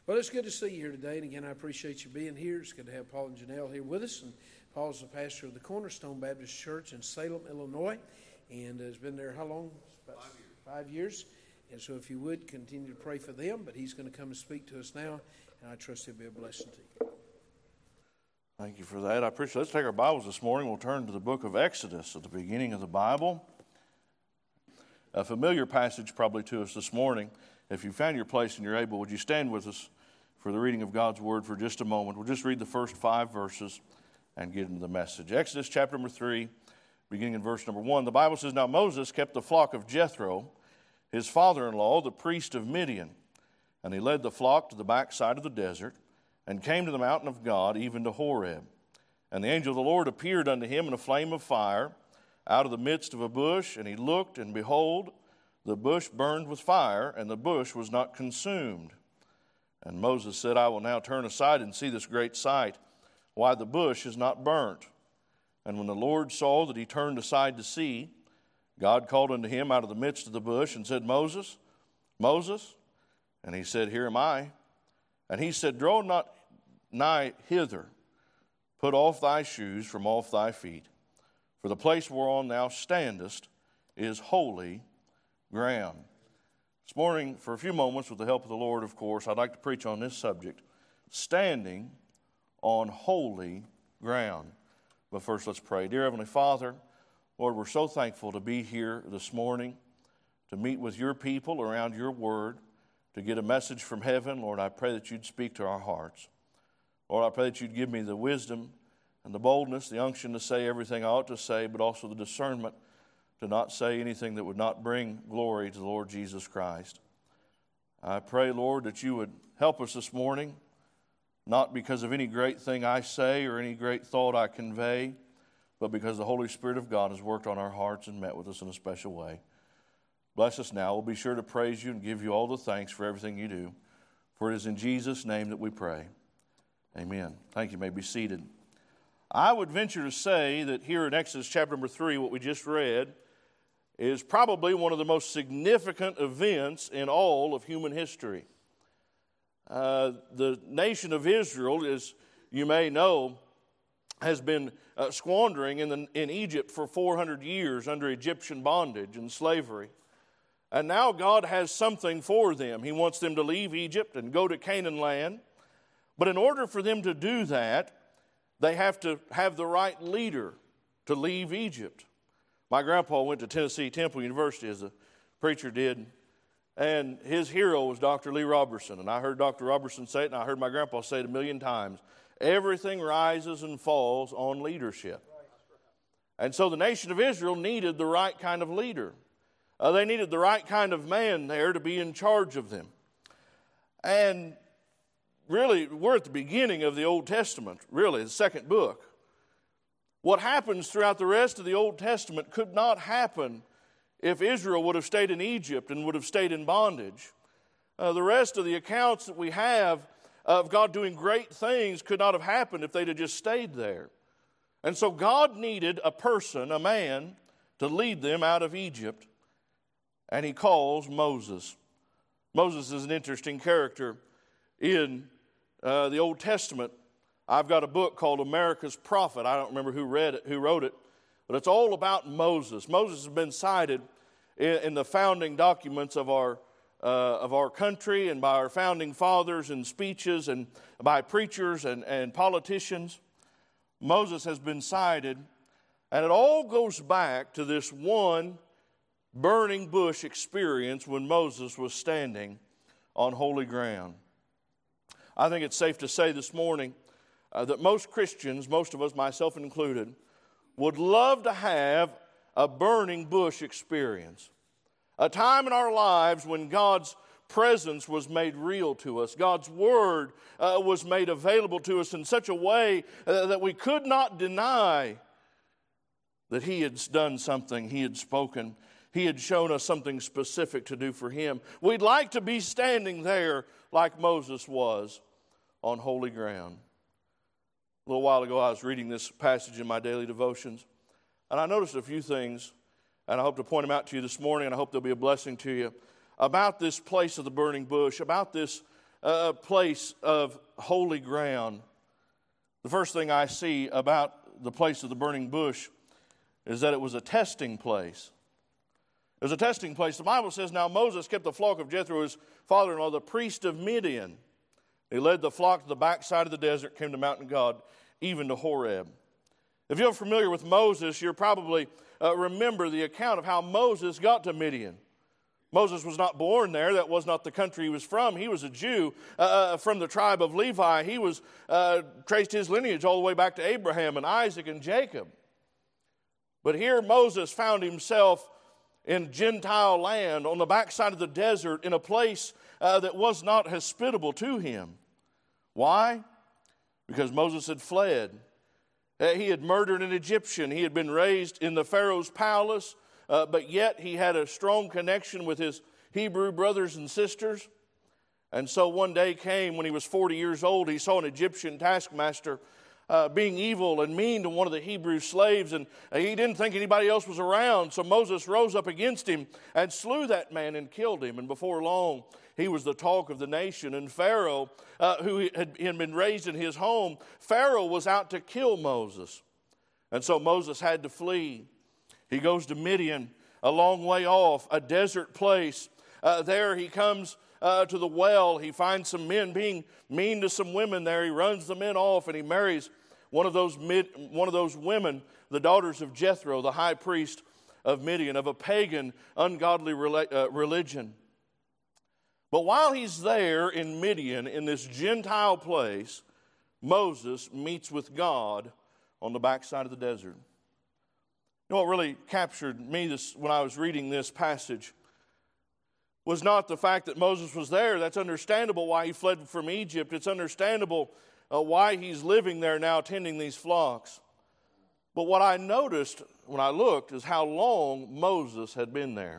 Well, it's good to see you here today, and again, I appreciate you being here. It's good to have Paul and Janelle here with us, and Paul's the pastor of the Cornerstone Baptist Church in Salem, Illinois, and has been there how long? About 5 years. And so if you would, continue to pray for them, but he's going to come and speak to us now, and I trust he'll be a blessing to you. Thank you for that. I appreciate it. Let's take our Bibles this morning. We'll turn to the book of Exodus at the beginning of the Bible. A familiar passage probably to us this morning. If you found your place and you're able, would you stand with us for the reading of God's Word for just a moment? We'll just read the first 5 verses and get into the message. Exodus chapter number 3, beginning in verse number 1. The Bible says, Now Moses kept the flock of Jethro, his father-in-law, the priest of Midian. And he led the flock to the backside of the desert, and came to the mountain of God, even to Horeb. And the angel of the Lord appeared unto him in a flame of fire, out of the midst of a bush, and he looked, and behold, the bush burned with fire, and the bush was not consumed. And Moses said, I will now turn aside and see this great sight, why the bush is not burnt. And when the Lord saw that he turned aside to see, God called unto him out of the midst of the bush, and said, Moses, Moses. And he said, Here am I. And he said, Draw not nigh hither, put off thy shoes from off thy feet, for the place whereon thou standest is holy ground. This morning, for a few moments, with the help of the Lord, of course, I'd like to preach on this subject, standing on holy ground. But first, let's pray. Dear Heavenly Father, Lord, we're so thankful to be here this morning, to meet with your people around your word, to get a message from heaven. Lord, I pray that you'd speak to our hearts. Lord, I pray that you'd give me the wisdom and the boldness, the unction to say everything I ought to say, but also the discernment to not say anything that would not bring glory to the Lord Jesus Christ. I pray, Lord, that you would help us this morning, not because of any great thing I say or any great thought I convey, but because the Holy Spirit of God has worked on our hearts and met with us in a special way. Bless us now. We'll be sure to praise you and give you all the thanks for everything you do. For it is in Jesus' name that we pray. Amen. Thank you. You may be seated. I would venture to say that here in Exodus chapter number 3, what we just read, is probably one of the most significant events in all of human history. The nation of Israel, as you may know, has been squandering in Egypt for 400 years under Egyptian bondage and slavery. And now God has something for them. He wants them to leave Egypt and go to Canaan land. But in order for them to do that, they have to have the right leader to leave Egypt. My grandpa went to Tennessee Temple University, as a preacher did, and his hero was Dr. Lee Roberson. And I heard Dr. Roberson say it, and I heard my grandpa say it a million times. Everything rises and falls on leadership. And so the nation of Israel needed the right kind of leader. They needed the right kind of man there to be in charge of them. And really, we're at the beginning of the Old Testament, really, the second book. What happens throughout the rest of the Old Testament could not happen if Israel would have stayed in Egypt and would have stayed in bondage. The rest of the accounts that we have of God doing great things could not have happened if they'd have just stayed there. And so God needed a person, a man, to lead them out of Egypt. And he calls Moses. Moses is an interesting character in the Old Testament. I've got a book called America's Prophet. I don't remember who wrote it, but it's all about Moses. Moses has been cited in the founding documents of our country and by our founding fathers in speeches and by preachers and politicians. Moses has been cited, and it all goes back to this one burning bush experience when Moses was standing on holy ground. I think it's safe to say this morning that most Christians, most of us, myself included, would love to have a burning bush experience. A time in our lives when God's presence was made real to us. God's word was made available to us in such a way that we could not deny that he had done something, he had spoken, he had shown us something specific to do for him. We'd like to be standing there like Moses was on holy ground. A little while ago, I was reading this passage in my daily devotions, and I noticed a few things, and I hope to point them out to you this morning, and I hope they'll be a blessing to you, about this place of the burning bush, about this place of holy ground, the first thing I see about the place of the burning bush is that it was a testing place. It was a testing place. The Bible says, now Moses kept the flock of Jethro, his father-in-law, the priest of Midian. He led the flock to the backside of the desert, came to Mountain God, even to Horeb. If you're familiar with Moses, you'll probably remember the account of how Moses got to Midian. Moses was not born there. That was not the country he was from. He was a Jew from the tribe of Levi. He was traced his lineage all the way back to Abraham and Isaac and Jacob. But here Moses found himself in Gentile land on the backside of the desert in a place that was not hospitable to him. Why? Because Moses had fled. He had murdered an Egyptian. He had been raised in the Pharaoh's palace. But yet he had a strong connection with his Hebrew brothers and sisters. And so one day came when he was 40 years old. He saw an Egyptian taskmaster being evil and mean to one of the Hebrew slaves. And he didn't think anybody else was around. So Moses rose up against him and slew that man and killed him. And before long, he was the talk of the nation. And Pharaoh, who had been raised in his home, Pharaoh was out to kill Moses. And so Moses had to flee. He goes to Midian, a long way off, a desert place. There he comes to the well. He finds some men being mean to some women there. He runs the men off, and he marries one of those women, the daughters of Jethro, the high priest of Midian, of a pagan, ungodly religion. But while he's there in Midian, in this Gentile place, Moses meets with God on the backside of the desert. You know what really captured me when I was reading this passage was not the fact that Moses was there. That's understandable why he fled from Egypt. It's understandable why he's living there now tending these flocks. But what I noticed when I looked is how long Moses had been there.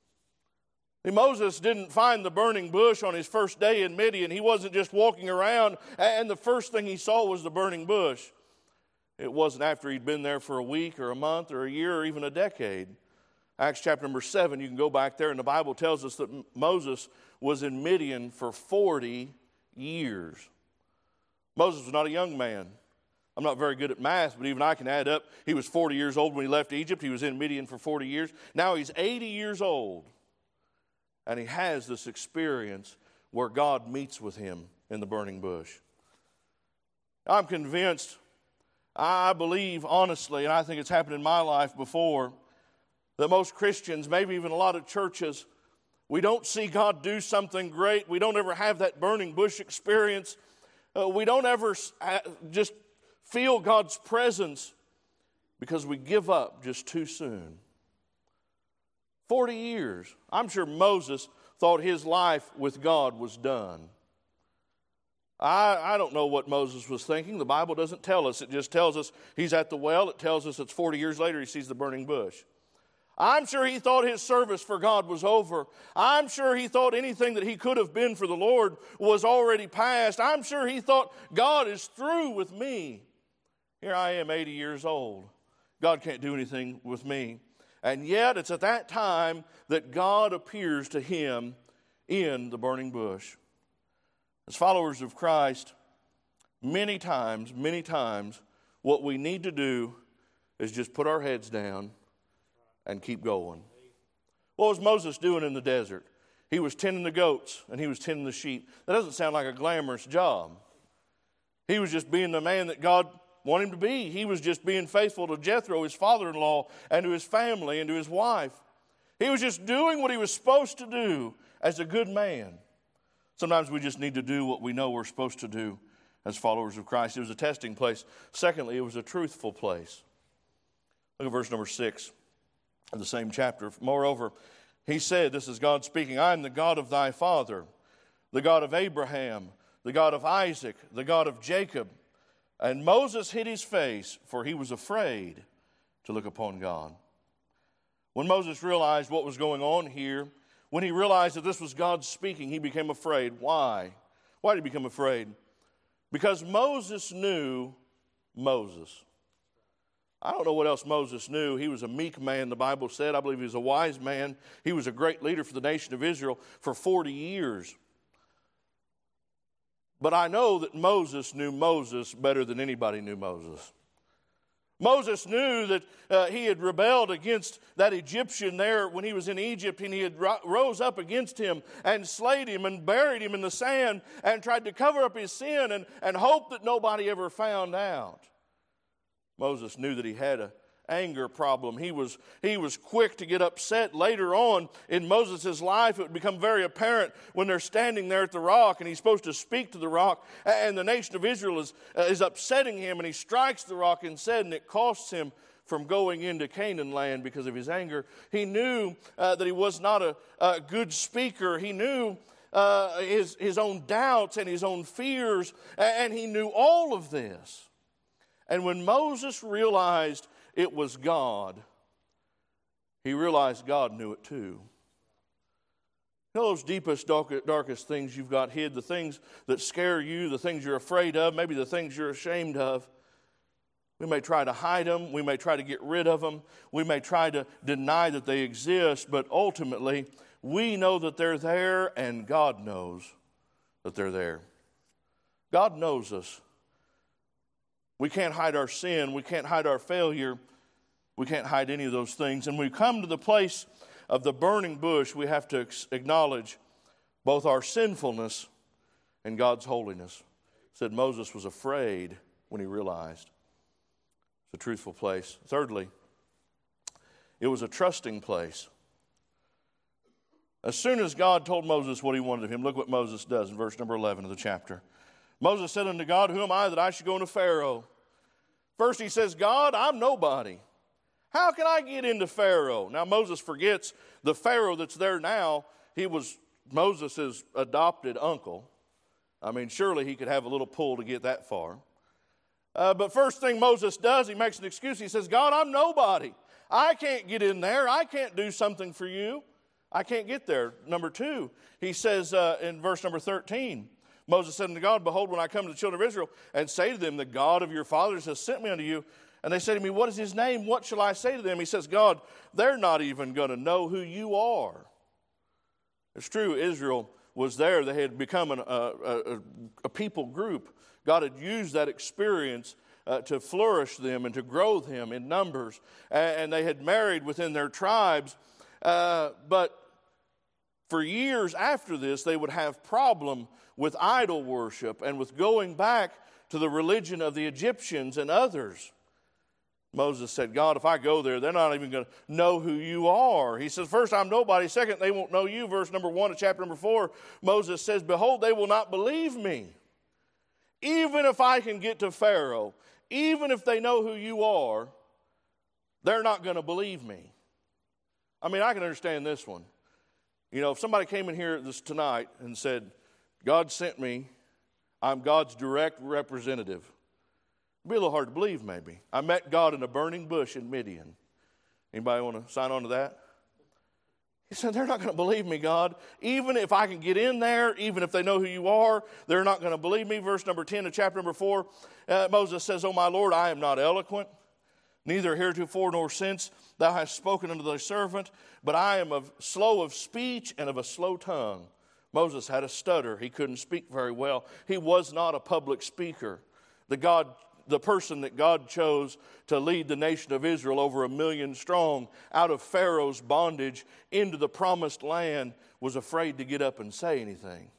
And Moses didn't find the burning bush on his first day in Midian. He wasn't just walking around and the first thing he saw was the burning bush. It wasn't after he'd been there for a week or a month or a year or even a decade. Acts chapter number 7, you can go back there, and the Bible tells us that Moses was in Midian for 40 years. Moses was not a young man. I'm not very good at math, but even I can add up. He was 40 years old when he left Egypt. He was in Midian for 40 years. Now he's 80 years old, and he has this experience where God meets with him in the burning bush. I'm convinced, I believe honestly, and I think it's happened in my life before, that most Christians, maybe even a lot of churches, we don't see God do something great. We don't ever have that burning bush experience. We don't ever just feel God's presence because we give up just too soon. 40 years. I'm sure Moses thought his life with God was done. I don't know what Moses was thinking. The Bible doesn't tell us. It just tells us he's at the well. It tells us it's 40 years later he sees the burning bush. I'm sure he thought his service for God was over. I'm sure he thought anything that he could have been for the Lord was already past. I'm sure he thought, God is through with me. Here I am, 80 years old. God can't do anything with me. And yet it's at that time that God appears to him in the burning bush. As followers of Christ, many times, what we need to do is just put our heads down and keep going. What was Moses doing in the desert? He was tending the goats and he was tending the sheep. That doesn't sound like a glamorous job. He was just being the man that God wanted him to be. He was just being faithful to Jethro, his father-in-law, and to his family and to his wife. He was just doing what he was supposed to do as a good man. Sometimes we just need to do what we know we're supposed to do as followers of Christ. It was a testing place. Secondly, it was a truthful place. Look at verse number 6 of the same chapter. Moreover, he said, this is God speaking, I am the God of thy father, the God of Abraham, the God of Isaac, the God of Jacob. And Moses hid his face, for he was afraid to look upon God. When Moses realized what was going on here, when he realized that this was God speaking, he became afraid. Why? Why did he become afraid? Because Moses knew Moses. I don't know what else Moses knew. He was a meek man, the Bible said. I believe he was a wise man. He was a great leader for the nation of Israel for 40 years. But I know that Moses knew Moses better than anybody knew Moses. Moses knew that he had rebelled against that Egyptian there when he was in Egypt, and he had rose up against him and slayed him and buried him in the sand and tried to cover up his sin and hoped that nobody ever found out. Moses knew that he had an anger problem. He was quick to get upset. Later on in Moses' life, it would become very apparent when they're standing there at the rock and he's supposed to speak to the rock, and the nation of Israel is upsetting him, and he strikes the rock instead, and it costs him from going into Canaan land because of his anger. He knew that he was not a good speaker. He knew his own doubts and his own fears, and he knew all of this. And when Moses realized it was God, he realized God knew it too. You know those deepest, darkest things you've got hid, the things that scare you, the things you're afraid of, maybe the things you're ashamed of. We may try to hide them. We may try to get rid of them. We may try to deny that they exist, but ultimately, we know that they're there, and God knows that they're there. God knows us. We can't hide our sin. We can't hide our failure. We can't hide any of those things. And when we come to the place of the burning bush, we have to acknowledge both our sinfulness and God's holiness. It said Moses was afraid when he realized. It's a truthful place. Thirdly, it was a trusting place. As soon as God told Moses what he wanted of him, look what Moses does in verse number 11 of the chapter. Moses said unto God, who am I that I should go into Pharaoh? First he says, God, I'm nobody. How can I get into Pharaoh? Now Moses forgets the Pharaoh that's there now. He was Moses' adopted uncle. I mean, surely he could have a little pull to get that far. But first thing Moses does, he makes an excuse. He says, God, I'm nobody. I can't get in there. I can't do something for you. I can't get there. Number two, he says in verse number 13, Moses said unto God, behold, when I come to the children of Israel and say to them, the God of your fathers has sent me unto you, and they say to me, what is his name? What shall I say to them? He says, God, they're not even going to know who you are. It's true, Israel was there. They had become a people group. God had used that experience to flourish them and to grow them in numbers. And they had married within their tribes. But for years after this, they would have problem with idol worship and with going back to the religion of the Egyptians and others. Moses said, God, if I go there, they're not even going to know who you are. He says, first, I'm nobody. Second, they won't know you. Verse number 1 of chapter number 4, Moses says, behold, they will not believe me. Even if I can get to Pharaoh, even if they know who you are, they're not going to believe me. I mean, I can understand this one. You know, if somebody came in here tonight and said, God sent me, I'm God's direct representative. It'd be a little hard to believe, maybe. I met God in a burning bush in Midian. Anybody want to sign on to that? He said, they're not going to believe me, God. Even if I can get in there, even if they know who you are, they're not going to believe me. Verse number 10 of chapter number 4, Moses says, O my Lord, I am not eloquent, neither heretofore nor since thou hast spoken unto thy servant, but I am slow of speech and of a slow tongue. Moses had a stutter. He couldn't speak very well. He was not a public speaker. The person that God chose to lead the nation of Israel over 1 million strong out of Pharaoh's bondage into the promised land was afraid to get up and say anything.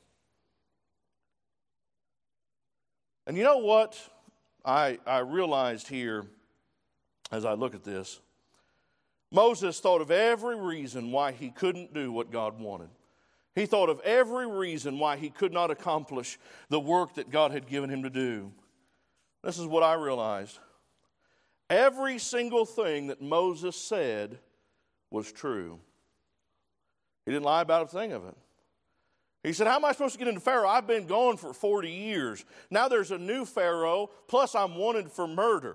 And you know what I realized here as I look at this? Moses thought of every reason why he couldn't do what God wanted. He thought of every reason why he could not accomplish the work that God had given him to do. This is what I realized. Every single thing that Moses said was true. He didn't lie about a thing of it. He said, how am I supposed to get into Pharaoh? I've been gone for 40 years. Now there's a new Pharaoh, plus I'm wanted for murder.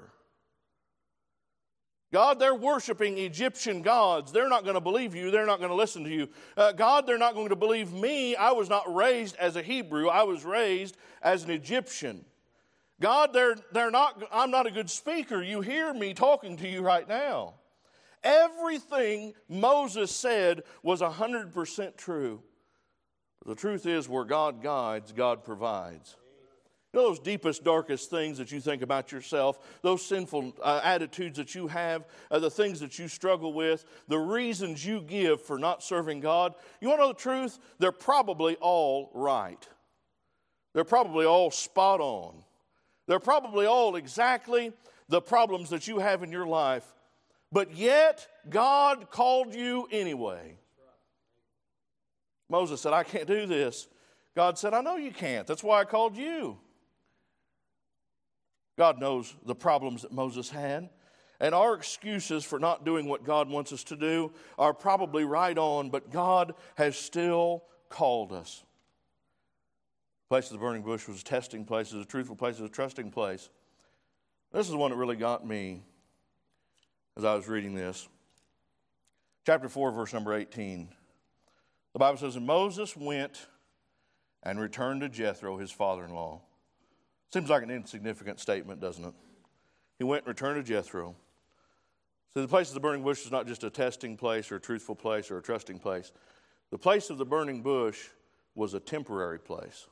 God, they're worshiping Egyptian gods. They're not going to believe you. They're not going to listen to you. God, they're not going to believe me. I was not raised as a Hebrew. I was raised as an Egyptian. God, I'm not a good speaker. You hear me talking to you right now. Everything Moses said was 100% true. But the truth is, where God guides, God provides. You know, those deepest, darkest things that you think about yourself, those sinful attitudes that you have, the things that you struggle with, the reasons you give for not serving God. You want to know the truth? They're probably all right. They're probably all spot on. They're probably all exactly the problems that you have in your life. But yet, God called you anyway. Moses said, I can't do this. God said, I know you can't. That's why I called you. God knows the problems that Moses had. And our excuses for not doing what God wants us to do are probably right on, but God has still called us. The place of the burning bush was a testing place, it was a truthful place, it was a trusting place. This is the one that really got me as I was reading this. Chapter 4, verse number 18. The Bible says, and Moses went and returned to Jethro, his father-in-law. Seems like an insignificant statement, doesn't it? He went and returned to Jethro. So the place of the burning bush is not just a testing place or a truthful place or a trusting place. The place of the burning bush was a temporary place.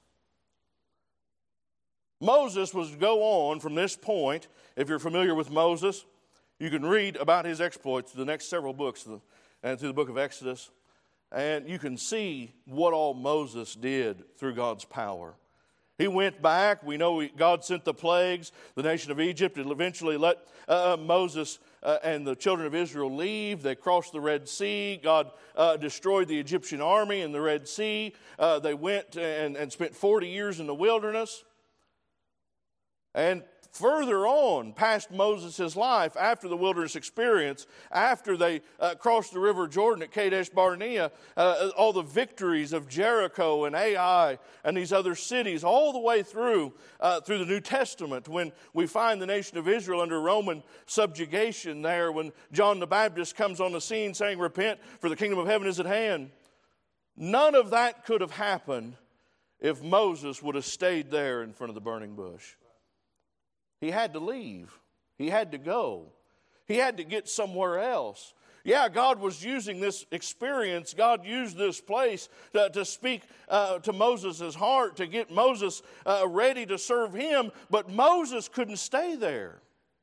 Moses was to go on from this point. If you're familiar with Moses, you can read about his exploits through the next several books and through the book of Exodus. And you can see what all Moses did through God's power. He went back. We know God sent the plagues, the nation of Egypt, and eventually let Moses and the children of Israel leave. They crossed the Red Sea. God destroyed the Egyptian army in the Red Sea. They went and spent 40 years in the wilderness. And further on, past Moses' life, after the wilderness experience, after they crossed the river Jordan at Kadesh Barnea, all the victories of Jericho and Ai and these other cities, all the way through the New Testament, when we find the nation of Israel under Roman subjugation there, when John the Baptist comes on the scene saying, repent, for the kingdom of heaven is at hand. None of that could have happened if Moses would have stayed there in front of the burning bush. He had to leave. He had to go. He had to get somewhere else. Yeah, God was using this experience. God used this place to speak to Moses' heart, to get Moses ready to serve him. But Moses couldn't stay there.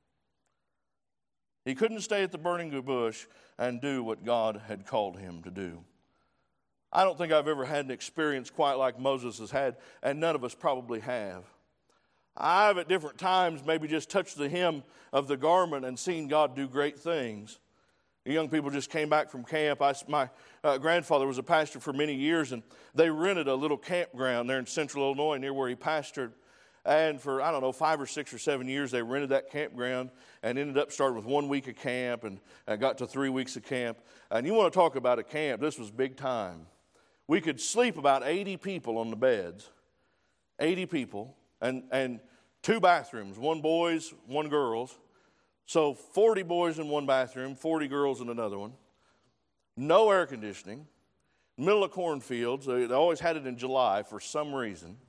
He couldn't stay at the burning bush and do what God had called him to do. I don't think I've ever had an experience quite like Moses has had, and none of us probably have. I've at different times maybe just touched the hem of the garment and seen God do great things. The young people just came back from camp. My grandfather was a pastor for many years, and they rented a little campground there in central Illinois near where he pastored. And for, 5 or 6 or 7 years, they rented that campground and ended up starting with 1 week of camp and got to 3 weeks of camp. And you want to talk about a camp, this was big time. We could sleep about 80 people on the beds, 80 people. And 2 bathrooms, 1 boys, 1 girls. So 40 boys in 1 bathroom, 40 girls in another one. No air conditioning. Middle of cornfields. They always had it in July for some reason.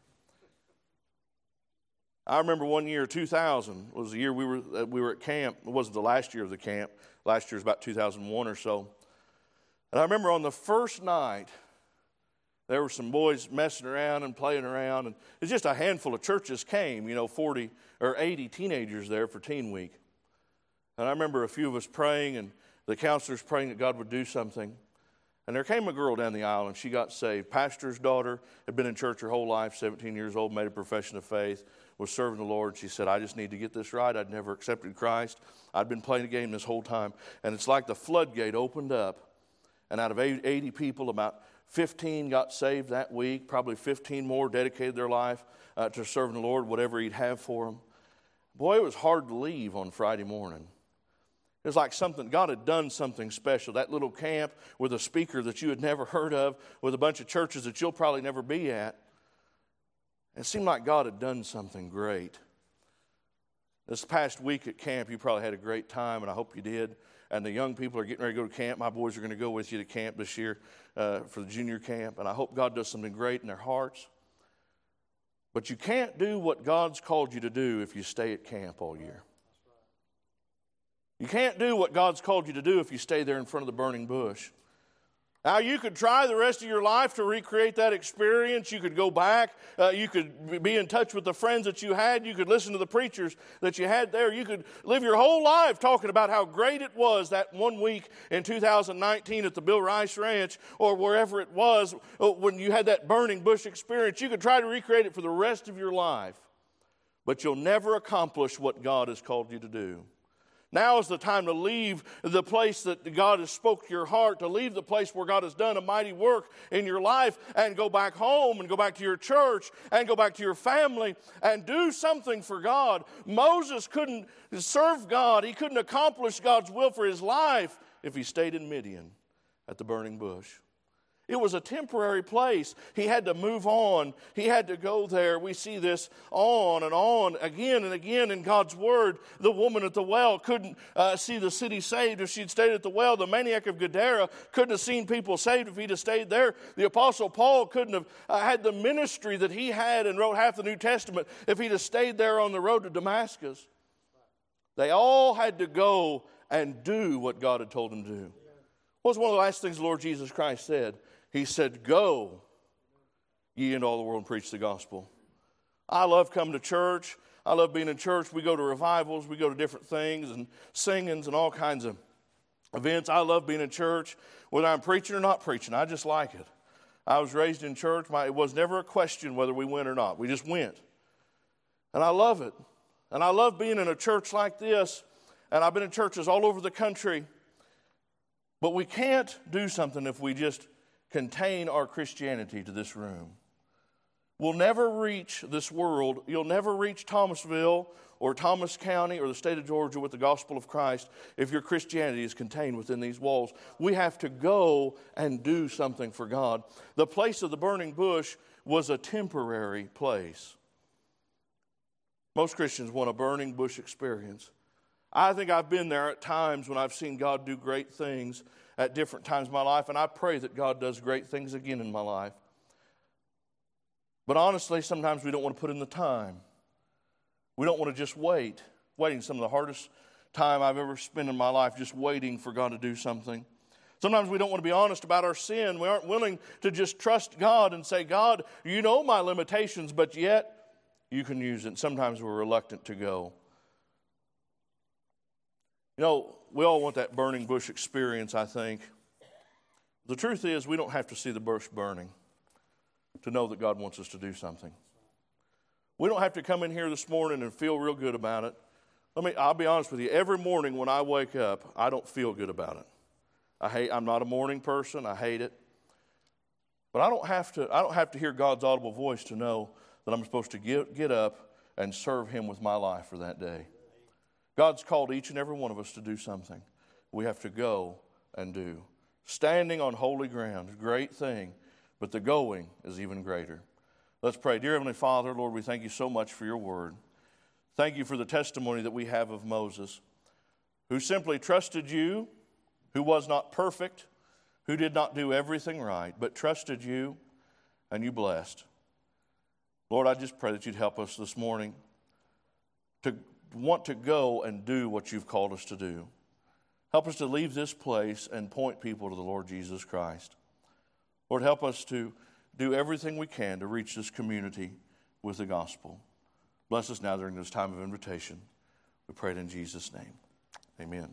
I remember one year, 2000, was the year we were at camp. It wasn't the last year of the camp. Last year was about 2001 or so. And I remember on the first night, there were some boys messing around and playing around, and it's just a handful of churches came, 40 or 80 teenagers there for Teen Week. And I remember a few of us praying, and the counselors praying that God would do something. And there came a girl down the aisle, and she got saved. Pastor's daughter, had been in church her whole life, 17 years old, made a profession of faith, was serving the Lord. She said, I just need to get this right. I'd never accepted Christ. I'd been playing the game this whole time. And it's like the floodgate opened up, and out of 80 people, about 15 got saved that week. Probably 15 more dedicated their life to serving the Lord, whatever he'd have for them. Boy, it was hard to leave on Friday morning. It was like God had done something special. That little camp with a speaker that you had never heard of, with a bunch of churches that you'll probably never be at. It seemed like God had done something great. This past week at camp, you probably had a great time, and I hope you did. And the young people are getting ready to go to camp. My boys are going to go with you to camp this year for the junior camp. And I hope God does something great in their hearts. But you can't do what God's called you to do if you stay at camp all year. You can't do what God's called you to do if you stay there in front of the burning bush. Now, you could try the rest of your life to recreate that experience. You could go back. You could be in touch with the friends that you had. You could listen to the preachers that you had there. You could live your whole life talking about how great it was that 1 week in 2019 at the Bill Rice Ranch or wherever it was when you had that burning bush experience. You could try to recreate it for the rest of your life, but you'll never accomplish what God has called you to do. Now is the time to leave the place that God has spoke to your heart, to leave the place where God has done a mighty work in your life and go back home and go back to your church and go back to your family and do something for God. Moses couldn't serve God. He couldn't accomplish God's will for his life if he stayed in Midian at the burning bush. It was a temporary place. He had to move on. He had to go there. We see this on and on, again and again in God's Word. The woman at the well couldn't see the city saved if she'd stayed at the well. The maniac of Gadara couldn't have seen people saved if he'd have stayed there. The Apostle Paul couldn't have had the ministry that he had and wrote half the New Testament if he'd have stayed there on the road to Damascus. They all had to go and do what God had told them to do. What was one of the last things the Lord Jesus Christ said? He said, "Go ye into all the world and preach the gospel." I love coming to church. I love being in church. We go to revivals. We go to different things and singings and all kinds of events. I love being in church, whether I'm preaching or not preaching. I just like it. I was raised in church. It was never a question whether we went or not. We just went. And I love it. And I love being in a church like this. And I've been in churches all over the country. But we can't do something if we just contain our Christianity to this room. We'll never reach this world. You'll never reach Thomasville or Thomas County or the state of Georgia with the gospel of Christ if your Christianity is contained within these walls. We have to go and do something for God. The place of the burning bush was a temporary place. Most Christians want a burning bush experience. I think I've been there at times when I've seen God do great things at different times in my life, and I pray that God does great things again in my life. But honestly, sometimes we don't want to put in the time. We don't want to just wait. Waiting, some of the hardest time I've ever spent in my life, just waiting for God to do something. Sometimes we don't want to be honest about our sin. We aren't willing to just trust God and say, "God, you know my limitations, but yet you can use it." Sometimes we're reluctant to go. You know, we all want that burning bush experience, I think. The truth is, we don't have to see the bush burning to know that God wants us to do something. We don't have to come in here this morning and feel real good about it. I'll be honest with you. Every morning when I wake up, I don't feel good about it. I'm not a morning person. I hate it. But I don't have to hear God's audible voice to know that I'm supposed to get up and serve Him with my life for that day. God's called each and every one of us to do something. We have to go and do. Standing on holy ground is a great thing, but the going is even greater. Let's pray. Dear Heavenly Father, Lord, we thank you so much for your word. Thank you for the testimony that we have of Moses, who simply trusted you, who was not perfect, who did not do everything right, but trusted you, and you blessed. Lord, I just pray that you'd help us this morning to want to go and do what you've called us to do. Help us to leave this place and point people to the Lord Jesus Christ. Lord, help us to do everything we can to reach this community with the gospel. Bless us now during this time of invitation. We pray it in Jesus' name. Amen.